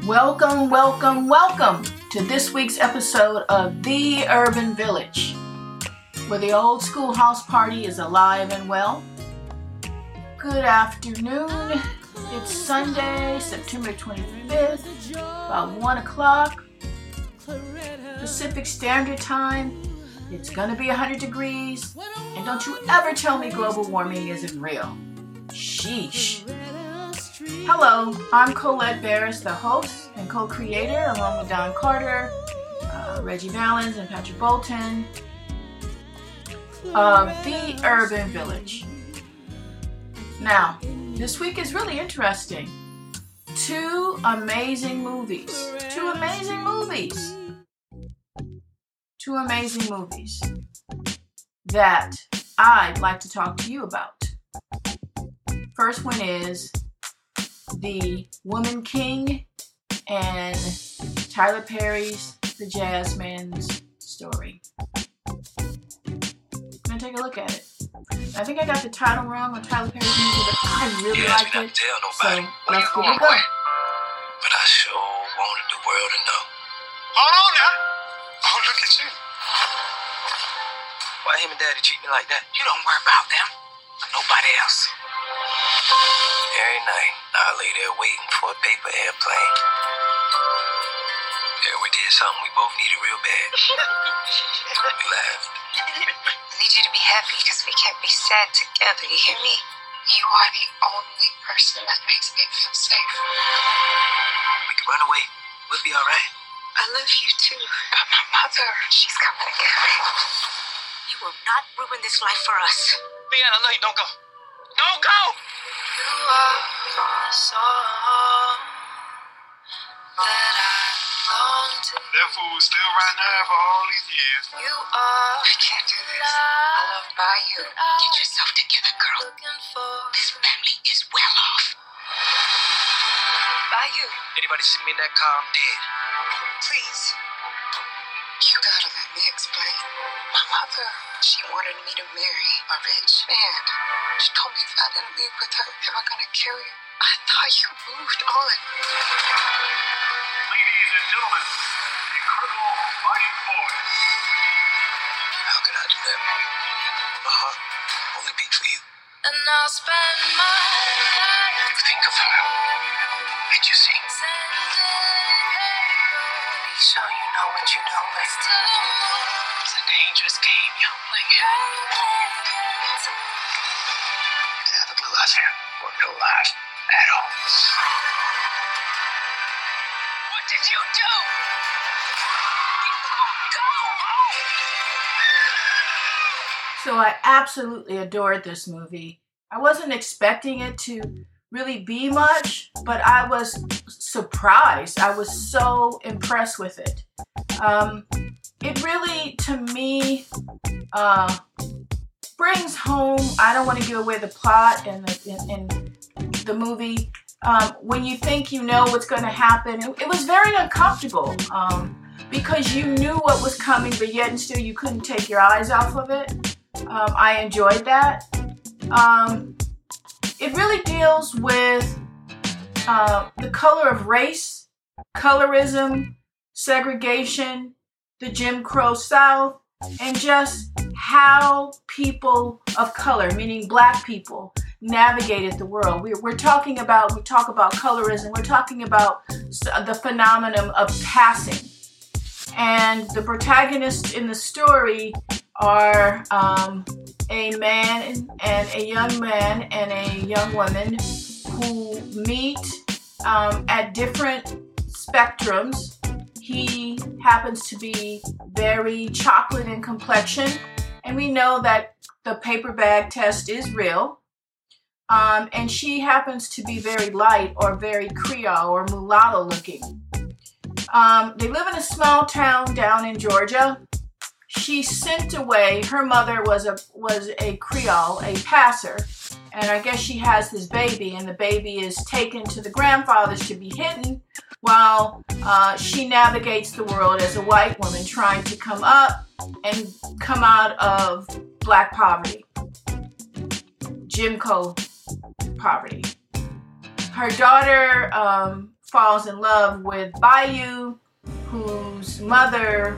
Welcome, welcome, welcome to this week's episode of The Urban Village, where the old school house party is alive and well. Good afternoon. It's Sunday, September 25th, about 1 o'clock Pacific Standard Time. It's gonna be 100 degrees, and don't you ever tell me global warming isn't real. Sheesh. Hello, I'm Colette Barris, the host and co-creator, along with Don Carter, Reggie Valens, and Patrick Bolton of The Urban Village. Now, this week is really interesting. Two amazing movies that I'd like to talk to you about. First one is The Woman King and Tyler Perry's The Jazzman's Story. I'm gonna take a look at it. I think I got the title wrong on Tyler Perry's movie, but I really like it. So let's give it a go. But I sure wanted the world to know. Hold on now. Oh, look at you. Why him and Daddy treat me like that? You don't worry about them. Nobody else. Every night, I lay there waiting for a paper airplane. Yeah, we did something we both needed real bad. We laughed. I need you to be happy because we can't be sad together, you hear me? You are the only person that makes me feel safe. We can run away. We'll be all right. I love you too. But my mother, she's coming to get me. You will not ruin this life for us. Leanne, I love you. Don't go. Don't go! You are the song that I long to. That fool's still right now for all these years. You are. I can't do this. I love by you. Get yourself together, girl. This family is well off. By you. Anybody see me in that car, I'm dead. Please. You gotta let me explain. My mother, she wanted me to marry a rich man. She told me if I didn't leave with her, they were gonna kill you. I thought you moved on. Ladies and gentlemen, the incredible Mighty Boys. How could I do that? My heart only beat for you. And I'll spend my life. You think of her, and you sing. Be sure you know what you know. It's a dangerous game, youngling. You didn't have a blue eyes here, or no eyes at all. What did you do? So I absolutely adored this movie. I wasn't expecting it to really be much, but I was surprised. I was so impressed with it. It really, to me, brings home, I don't want to give away the plot in the movie. When you think you know what's going to happen, it was very uncomfortable because you knew what was coming, but yet and still you couldn't take your eyes off of it. I enjoyed that. It really deals with the color of race, colorism, segregation, the Jim Crow South, and just how people of color, meaning black people, navigated the world. We talk about colorism, we're talking about the phenomenon of passing. And the protagonists in the story are a man and a young man and a young woman who meet at different spectrums. He happens to be very chocolate in complexion, and we know that the paper bag test is real. And she happens to be very light or very Creole or mulatto looking. They live in a small town down in Georgia. She's sent away. Her mother was a Creole, a passer, and I guess she has this baby, and the baby is taken to the grandfather's to be hidden while she navigates the world as a white woman trying to come up and come out of black poverty, Jim Crow poverty. Her daughter falls in love with Bayou, whose mother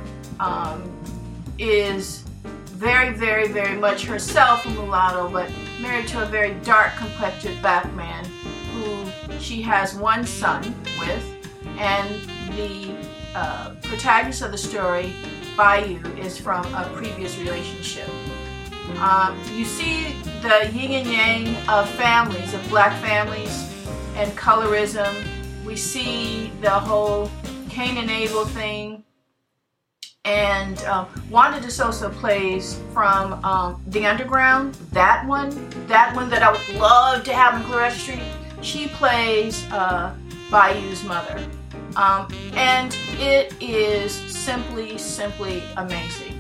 is very, very, very much herself a mulatto, but married to a very dark-complected black man who she has one son with, and the protagonist of the story, Bayou, is from a previous relationship. You see the yin and yang of families, of black families, and colorism. We see the whole Cain and Abel thing. And Wanda DeSosa plays from The Underground, that one that I would love to have in Claretta Street. She plays Bayou's mother. And it is simply amazing.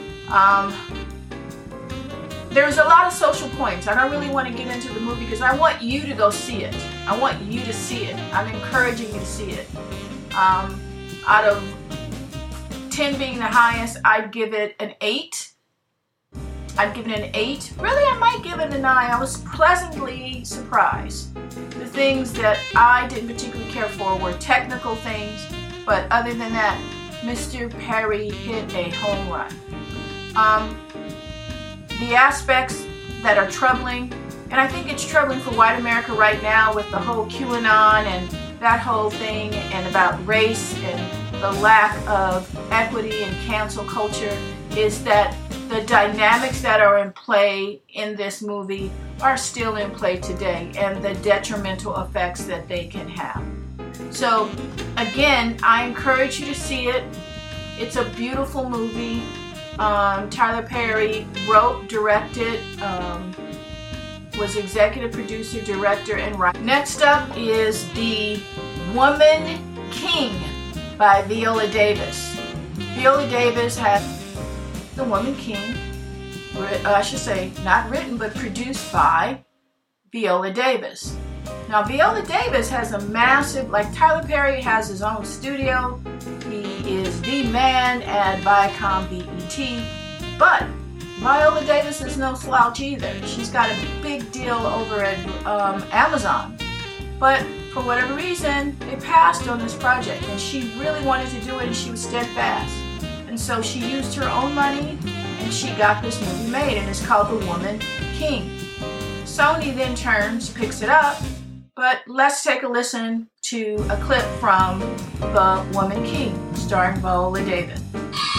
There's a lot of social points. I don't really want to get into the movie because I want you to go see it. I want you to see it. I'm encouraging you to see it. Out of 10 being the highest, I'd give it an 8. I'd give it an 8. Really, I might give it a 9. I was pleasantly surprised. The things that I didn't particularly care for were technical things, but other than that, Mr. Perry hit a home run. The aspects that are troubling, and I think it's troubling for white America right now with the whole QAnon and that whole thing, and about race and the lack of equity and cancel culture, is that the dynamics that are in play in this movie are still in play today, and the detrimental effects that they can have. So again, I encourage you to see it. It's a beautiful movie. Tyler Perry wrote, directed, was executive producer, director, and writer. Next up is The Woman King by Viola Davis. Viola Davis has The Woman King, I should say, not written, but produced by Viola Davis. Now, Viola Davis has a massive, like Tyler Perry has his own studio. He is the man at Viacom BET. But Viola Davis is no slouch either. She's got a big deal over at Amazon. But for whatever reason, they passed on this project. And she really wanted to do it, and she was steadfast. And so she used her own money, and she got this movie made, and it's called The Woman King. Sony then picks it up. But let's take a listen to a clip from The Woman King, starring Viola Davis. An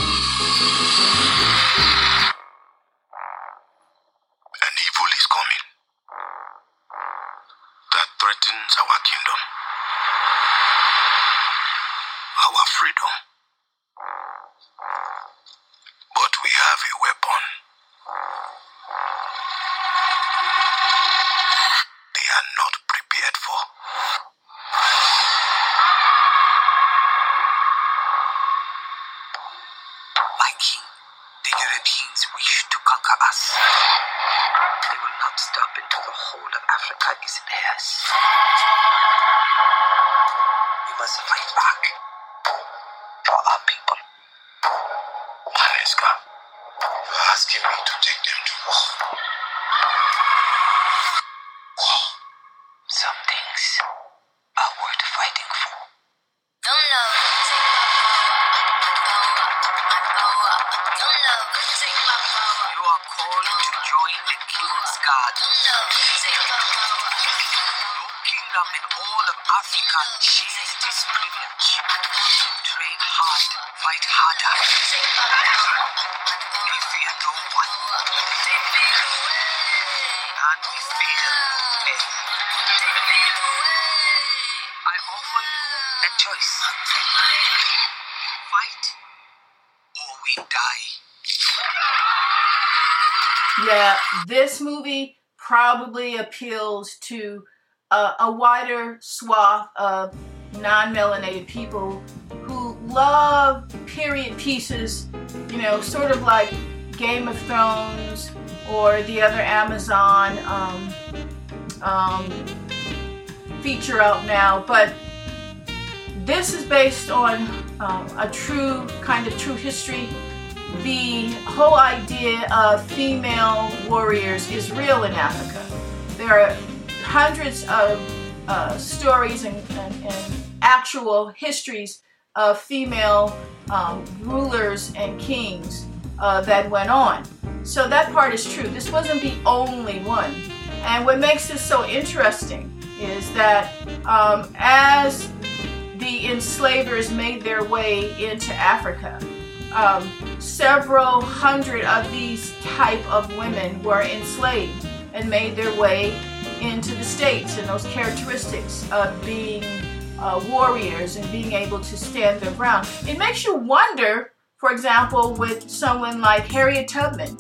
evil is coming that threatens our kingdom, our freedom. But we have a weapon. They are not prepared for. My king, the Europeans wish to conquer us. They will not stop until the whole of Africa is theirs. We must fight back for our people. Maneska, you're asking me to take them to war. War. Some things are worth fighting for. You are called to join the King's Guard. No kingdom in all of Africa shares this privilege. Train hard, fight harder. They fear no one. And we fear no pain. I offer you a choice. Fight or we die. Yeah, this movie probably appeals to a wider swath of non-melanated people who love period pieces, you know, sort of like Game of Thrones or the other Amazon feature out now. But this is based on a true history. The whole idea of female warriors is real in Africa. There are hundreds of stories and actual histories of female rulers and kings that went on. So that part is true. This wasn't the only one. And what makes this so interesting is that as the enslavers made their way into Africa, several hundred of these type of women were enslaved and made their way into the States, and those characteristics of being warriors and being able to stand their ground. It makes you wonder, for example, with someone like Harriet Tubman.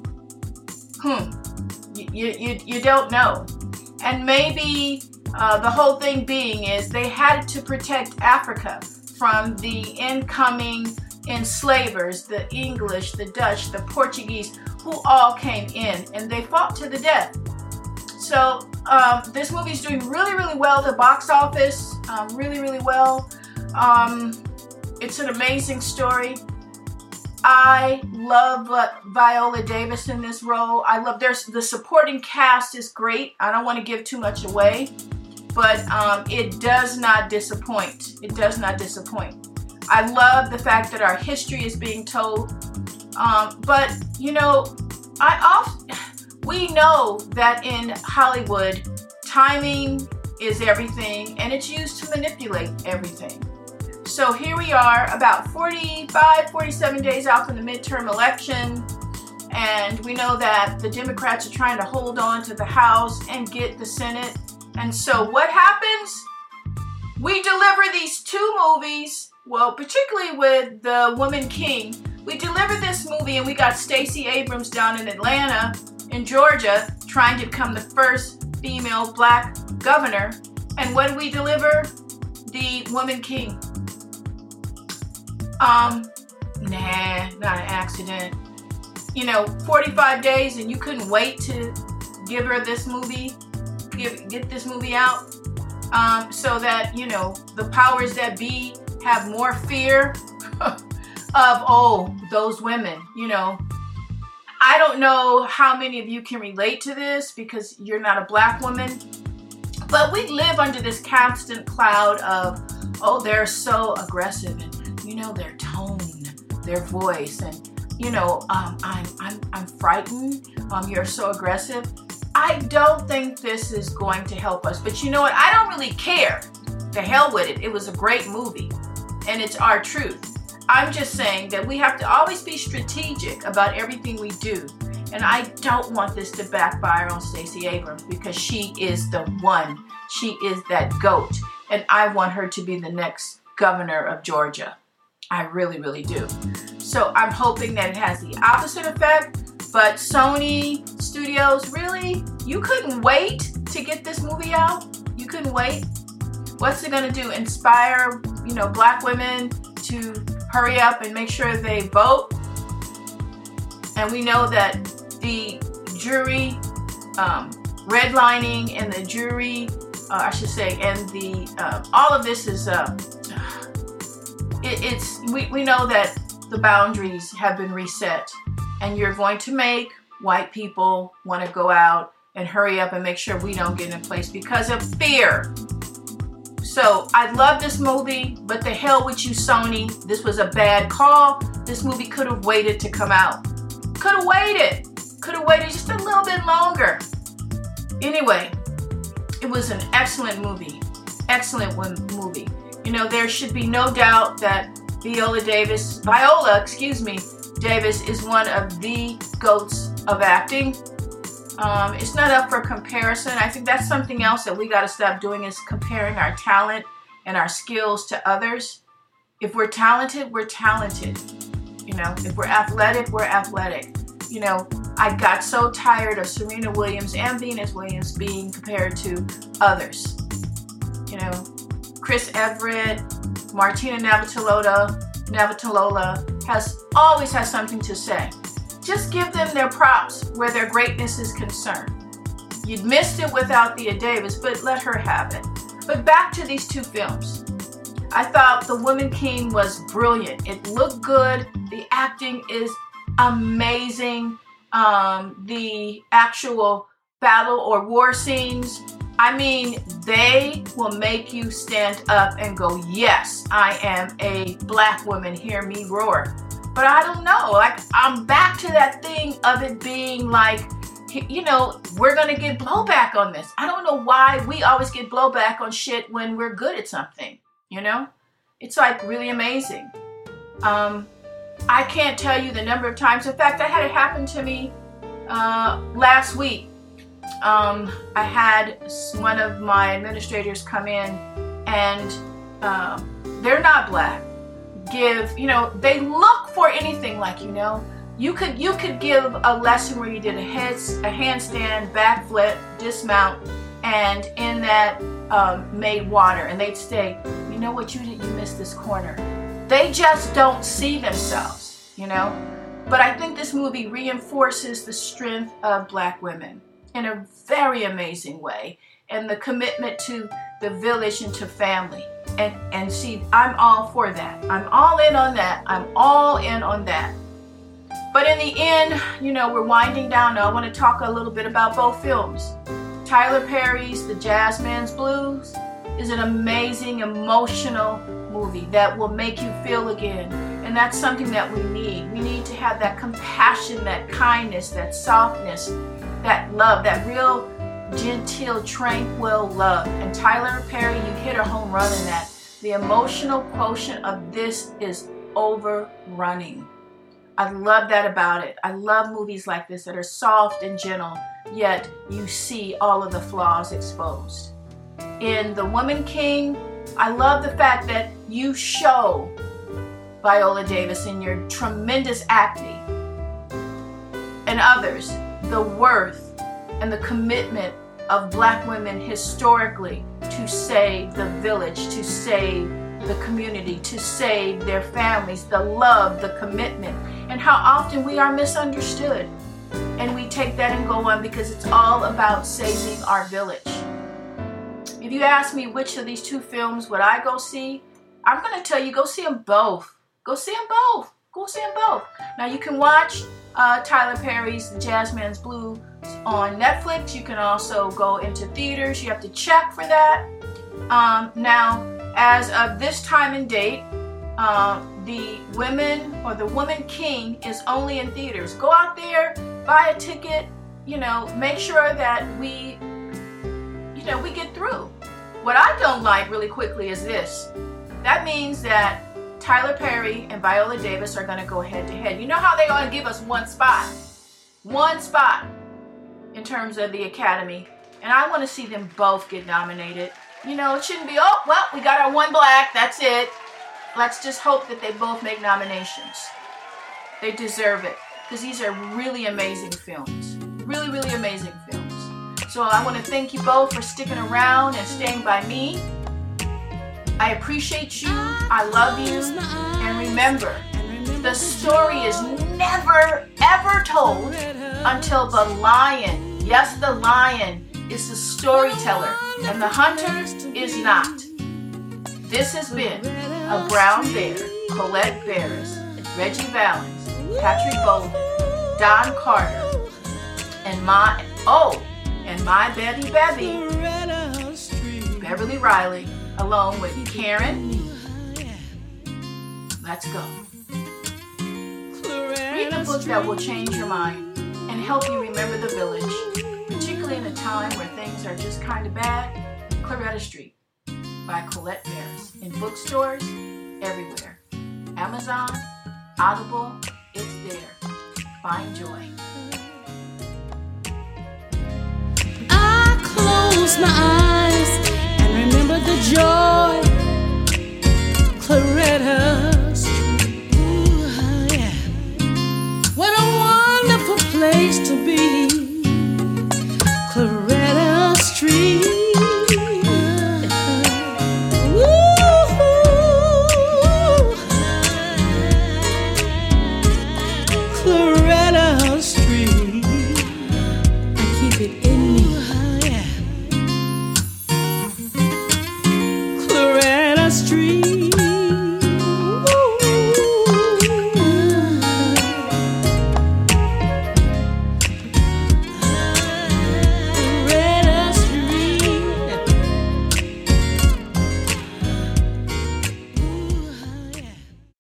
You don't know. And maybe the whole thing being is they had to protect Africa from the incoming enslavers, the English, the Dutch, the Portuguese, who all came in, and they fought to the death. So this movie's doing really, really well at the box office, really, really well. It's an amazing story. I love Viola Davis in this role. I love the supporting cast is great. I don't want to give too much away, but it does not disappoint. It does not disappoint. I love the fact that our history is being told. But you know, we know that in Hollywood, timing is everything, and it's used to manipulate everything. So here we are, about 47 days out from the midterm election, and we know that the Democrats are trying to hold on to the House and get the Senate. And so what happens? We deliver these two movies, well, particularly with The Woman King. We delivered this movie, and we got Stacey Abrams down in Atlanta, in Georgia, trying to become the first female black governor. And what did we deliver? The Woman King. Nah, not an accident. You know, 45 days and you couldn't wait to give her this movie, get this movie out, so that, you know, the powers that be have more fear of, those women, you know. I don't know how many of you can relate to this because you're not a black woman, but we live under this constant cloud of, they're so aggressive, and you know, their tone, their voice, and you know, I'm frightened. You're so aggressive. I don't think this is going to help us, but you know what? I don't really care. To hell with it. It was a great movie, and it's our truth. I'm just saying that we have to always be strategic about everything we do. And I don't want this to backfire on Stacey Abrams because she is the one. She is that GOAT. And I want her to be the next governor of Georgia. I really, really do. So I'm hoping that it has the opposite effect. But Sony Studios, really? You couldn't wait to get this movie out? You couldn't wait? What's it going to do? Inspire, you know, black women to hurry up and make sure they vote? And we know that the jury redlining and the jury, and the all of this is we know that the boundaries have been reset, and you're going to make white people want to go out and hurry up and make sure we don't get in place because of fear. So I love this movie, but the hell with you, Sony. This was a bad call. This movie could have waited to come out. Could have waited. Could have waited just a little bit longer. Anyway, it was an excellent movie. Excellent movie. You know, there should be no doubt that Viola Davis is one of the GOATs of acting. It's not up for comparison. I think that's something else that we got to stop doing, is comparing our talent and our skills to others. If we're talented, we're talented. You know, if we're athletic, we're athletic. You know, I got so tired of Serena Williams and Venus Williams being compared to others. You know, Chris Everett, Martina Navratilova always has something to say. Just give them their props where their greatness is concerned. You'd missed it without Thea Davis, but let her have it. But back to these two films. I thought The Woman King was brilliant. It looked good. The acting is amazing. The actual battle or war scenes, I mean, They will make you stand up and go, yes, I am a black woman, hear me roar. But I don't know, like, I'm back to that thing of it being like, you know, we're gonna get blowback on this. I don't know why we always get blowback on shit when we're good at something, you know? It's like really amazing. I can't tell you the number of times. In fact, I had it happen to me last week. I had one of my administrators come in, and they're not black. You know, they look for anything, like, you know, you could give a lesson where you did a handstand, backflip, dismount, and in that made water, and they'd say, you know what you did, you missed this corner. They just don't see themselves, you know. But I think this movie reinforces the strength of black women in a very amazing way, and the commitment to the village and to family. And see, I'm all for that. I'm all in on that. I'm all in on that. But in the end, you know, we're winding down now. I want to talk a little bit about both films. Tyler Perry's The Jazzman's Blues is an amazing, emotional movie that will make you feel again. And that's something that we need. We need to have that compassion, that kindness, that softness, that love, that real genteel, tranquil love. And Tyler Perry, you hit a home run in that. The emotional quotient of this is overrunning. I love that about it. I love movies like this that are soft and gentle, yet you see all of the flaws exposed. In The Woman King, I love the fact that you show Viola Davis in your tremendous acting and others the worth and the commitment of black women historically to save the village, to save the community, to save their families, the love, the commitment, and how often we are misunderstood. And we take that and go on because it's all about saving our village. If you ask me which of these two films would I go see, I'm going to tell you, go see them both. Go see them both. Go see them both. Now you can watch Tyler Perry's The Jazzman's Blues on Netflix. You can also go into theaters. You have to check for that. Now, as of this time and date, The Woman King is only in theaters. Go out there, buy a ticket, you know, make sure that we get through. What I don't like really quickly is this. That means that Tyler Perry and Viola Davis are going to go head to head. You know how they going to give us one spot in terms of the Academy, and I want to see them both get nominated. You know, it shouldn't be, oh, well, we got our one black, that's it. Let's just hope that they both make nominations. They deserve it, because these are really amazing films. Really, really amazing films. So I want to thank you both for sticking around and staying by me. I appreciate you. I love you. And remember, the story is never, ever told until the lion, yes, the lion, is the storyteller and the hunter is not. This has been a Brown Bear, Colette Barris, Reggie Valens, Patrick Bolden, Don Carter, and my Betty Beverly Riley, along with Karen. Let's go. Read the book that will change your mind and help you remember the village, particularly in a time where things are just kind of bad. Claretta Street by Colette Barris, in bookstores everywhere. Amazon, Audible, it's there. Find joy. I close my eyes.